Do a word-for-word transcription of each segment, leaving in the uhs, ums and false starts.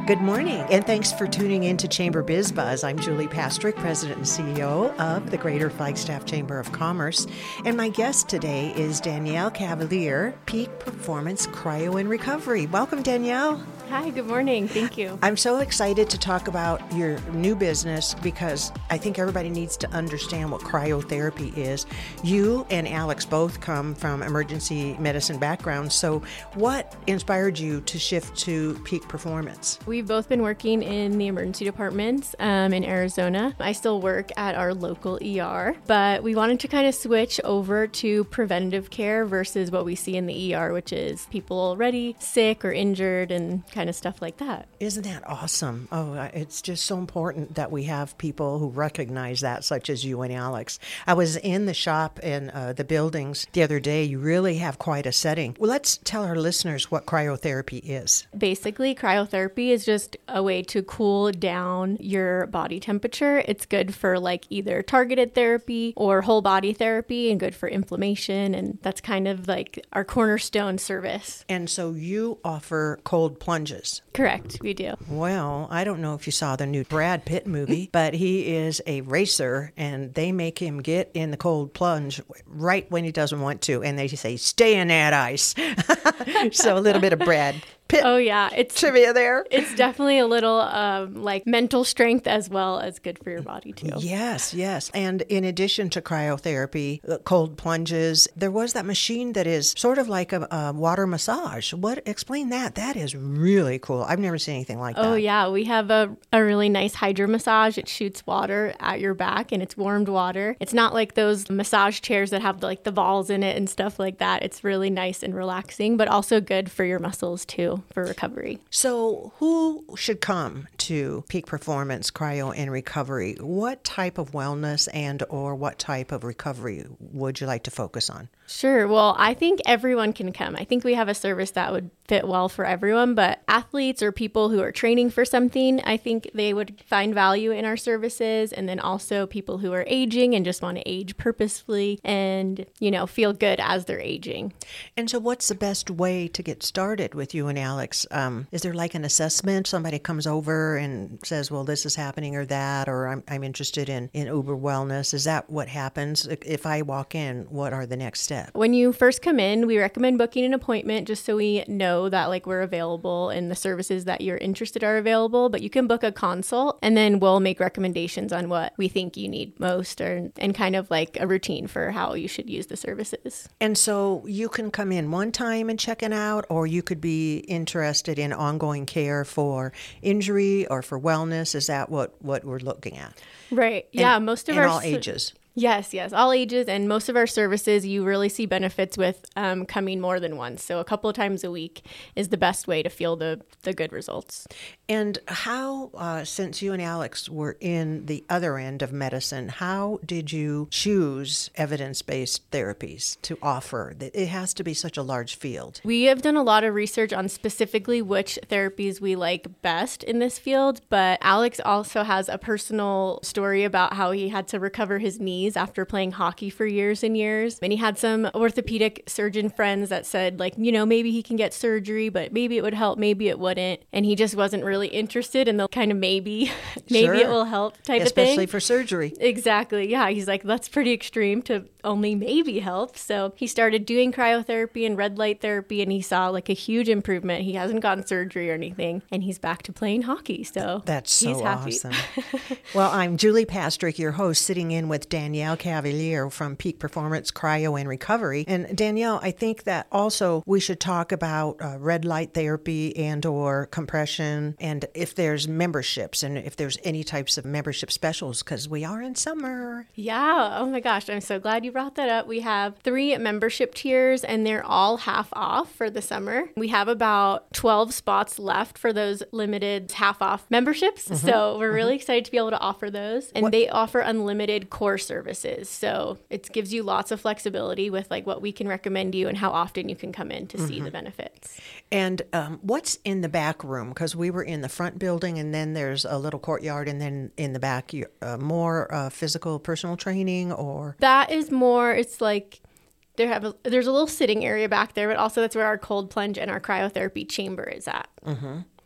Good morning, and thanks for tuning in to Chamber Biz Buzz. I'm Julie Pastrick, President and C E O of the Greater Flagstaff Chamber of Commerce, and my guest today is Danielle Cavalier, Peak Performance Cryo and Recovery. Welcome, Danielle. Hi, good morning. Thank you. I'm so excited to talk about your new business because I think everybody needs to understand what cryotherapy is. You and Alex both come from emergency medicine backgrounds, so what inspired you to shift to Peak Performance? We've both been working in the emergency departments um, in Arizona. I still work at our local E R, but we wanted to kind of switch over to preventative care versus what we see in the E R, which is people already sick or injured and kind of stuff like that. Isn't that awesome? Oh, it's just so important that we have people who recognize that, such as you and Alex. I was in the shop and uh, the buildings the other day. You really have quite a setting. Well, let's tell our listeners what cryotherapy is. Basically, cryotherapy is just a way to cool down your body temperature. It's good for like either targeted therapy or whole body therapy and good for inflammation. And that's kind of like our cornerstone service. And so you offer cold plunges. Correct, we do. Well, I don't know if you saw the new Brad Pitt movie, but he is a racer and they make him get in the cold plunge right when he doesn't want to. And they say, stay in that ice. So a little bit of Brad Pitt. Oh, yeah. It's trivia there. It's definitely a little um, like mental strength as well as good for your body, too. Yes, yes. And in addition to cryotherapy, cold plunges, there was that machine that is sort of like a, a water massage. What? Explain that. That is really cool. I've never seen anything like that. Oh, yeah. We have a, a really nice hydro massage. It shoots water at your back and it's warmed water. It's not like those massage chairs that have like the balls in it and stuff like that. It's really nice and relaxing, but also good for your muscles, too, for recovery. So who should come to Peak Performance Cryo and Recovery? What type of wellness and or what type of recovery would you like to focus on? Sure. Well, I think everyone can come. I think we have a service that would fit well for everyone, but athletes or people who are training for something, I think they would find value in our services. And then also people who are aging and just want to age purposefully and, you know, feel good as they're aging. And so what's the best way to get started with you and Alex? Um, is there like an assessment? Somebody comes over and says, well, this is happening or that, or I'm, I'm interested in, in Uber Wellness. Is that what happens? If I walk in, what are the next steps? When you first come in, we recommend booking an appointment just so we know that like we're available and the services that you're interested are available. But you can book a consult and then we'll make recommendations on what we think you need most or and kind of like a routine for how you should use the services. And so you can come in one time and check it out, or you could be interested in ongoing care for injury or for wellness. Is that what, what we're looking at? Right. Yeah. And, most of in our all ages. Yes, yes, all ages, and most of our services, you really see benefits with um, coming more than once. So a couple of times a week is the best way to feel the, the good results. And how, uh, since you and Alex were in the other end of medicine, how did you choose evidence-based therapies to offer? It has to be such a large field. We have done a lot of research on specifically which therapies we like best in this field, but Alex also has a personal story about how he had to recover his knees after playing hockey for years and years. And he had some orthopedic surgeon friends that said, like, you know, maybe he can get surgery, but maybe it would help, maybe it wouldn't. And he just wasn't really interested in the kind of maybe, maybe sure. it will help type Especially of thing. Especially for surgery. Exactly. Yeah. He's like, that's pretty extreme to only maybe help. So he started doing cryotherapy and red light therapy, and he saw like a huge improvement. He hasn't gotten surgery or anything, and he's back to playing hockey. So that's so he's happy. Awesome. Well, I'm Julie Pastrick, your host, sitting in with Danielle Cavalier from Peak Performance Cryo and Recovery. And Danielle, I think that also we should talk about uh, red light therapy and or compression, and if there's memberships and if there's any types of membership specials, because we are in summer. Yeah. Oh my gosh. I'm so glad you brought that up. We have three membership tiers and they're all half off for the summer. We have about twelve spots left for those limited half off memberships. Mm-hmm. So we're really mm-hmm. excited to be able to offer those. And what? They offer unlimited core services. So it gives you lots of flexibility with like what we can recommend you and how often you can come in to mm-hmm. see the benefits. And um, what's in the back room? Because we were in the front building and then there's a little courtyard and then in the back, uh, more uh, physical personal training or? That is more, it's like there have a, there's a little sitting area back there, but also that's where our cold plunge and our cryotherapy chamber is at. Mm-hmm.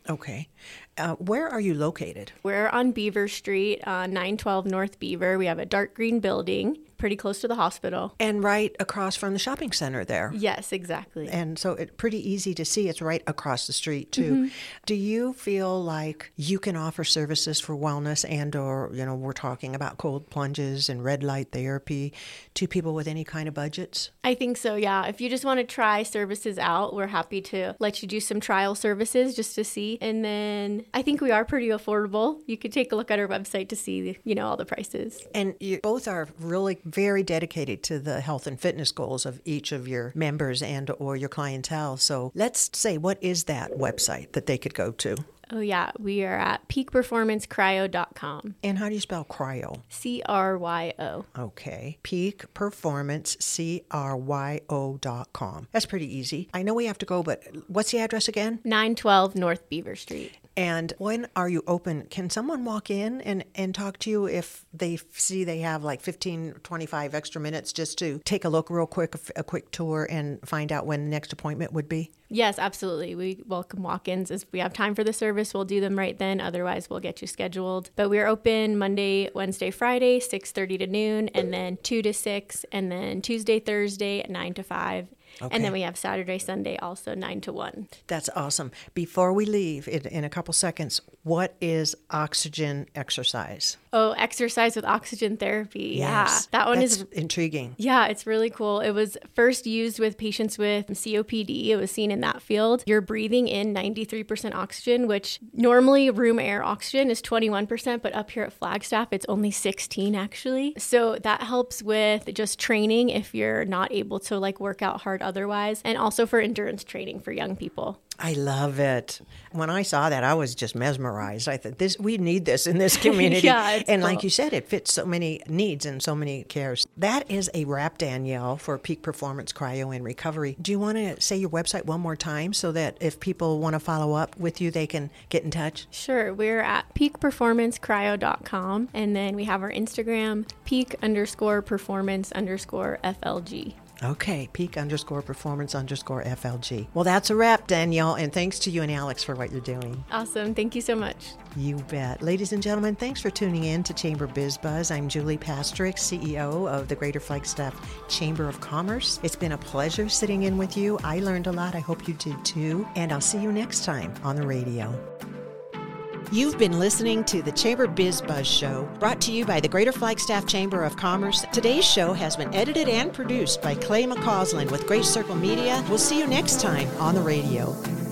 Okay. Uh, where are you located? We're on Beaver Street, uh, nine twelve North Beaver. We have a dark green building, pretty close to the hospital. And right across from the shopping center there. Yes, exactly. And so it's pretty easy to see. It's right across the street, too. Mm-hmm. Do you feel like you can offer services for wellness and or, you know, we're talking about cold plunges and red light therapy to people with any kind of budgets? I think so, yeah. If you just want to try services out, we're happy to let you do some trial services just to see. And then I think we are pretty affordable. You could take a look at our website to see, you know, all the prices. And you both are really very dedicated to the health and fitness goals of each of your members and or your clientele. So let's say, what is that website that they could go to? Oh, yeah. We are at peak performance cryo dot com. And how do you spell cryo? C R Y O. Okay. Peak Performance, C R Y O dot com. That's pretty easy. I know we have to go, but what's the address again? nine twelve North Beaver Street. And when are you open? Can someone walk in and, and talk to you if they see they have like fifteen, twenty-five extra minutes just to take a look real quick, a, a quick tour and find out when the next appointment would be? Yes, absolutely. We welcome walk-ins. If we have time for the service, we'll do them right then. Otherwise, we'll get you scheduled. But we're open Monday, Wednesday, Friday, six thirty to noon, and then two to six, and then Tuesday, Thursday, at nine to five. Okay. And then we have Saturday, Sunday, also nine to one. That's awesome. Before we leave, in, in a couple seconds, what is oxygen exercise? Oh, exercise with oxygen therapy. Yes, yeah. That one that's is intriguing. Yeah, it's really cool. It was first used with patients with C O P D. It was seen in that field. You're breathing in ninety-three percent oxygen, which normally room air oxygen is twenty-one percent, but up here at Flagstaff, it's only sixteen actually. So that helps with just training if you're not able to like work out hard otherwise, and also for endurance training for young people. I love it. When I saw that, I was just mesmerized. I thought, this we need this in this community. Yeah, it's and cool. Like you said, it fits so many needs and so many cares. That is a wrap, Danielle, for Peak Performance Cryo and Recovery. Do you want to say your website one more time so that if people want to follow up with you, they can get in touch? Sure. We're at peak performance cryo dot com, and then we have our Instagram, peak underscore performance underscore F L G. Okay, peak underscore performance underscore F L G. Well, that's a wrap, Danielle, and thanks to you and Alex for what you're doing. Awesome. Thank you so much. You bet. Ladies and gentlemen, thanks for tuning in to Chamber Biz Buzz. I'm Julie Pastrick, C E O of the Greater Flagstaff Chamber of Commerce. It's been a pleasure sitting in with you. I learned a lot. I hope you did too. And I'll see you next time on the radio. You've been listening to the Chamber Biz Buzz Show, brought to you by the Greater Flagstaff Chamber of Commerce. Today's show has been edited and produced by Clay McCausland with Great Circle Media. We'll see you next time on the radio.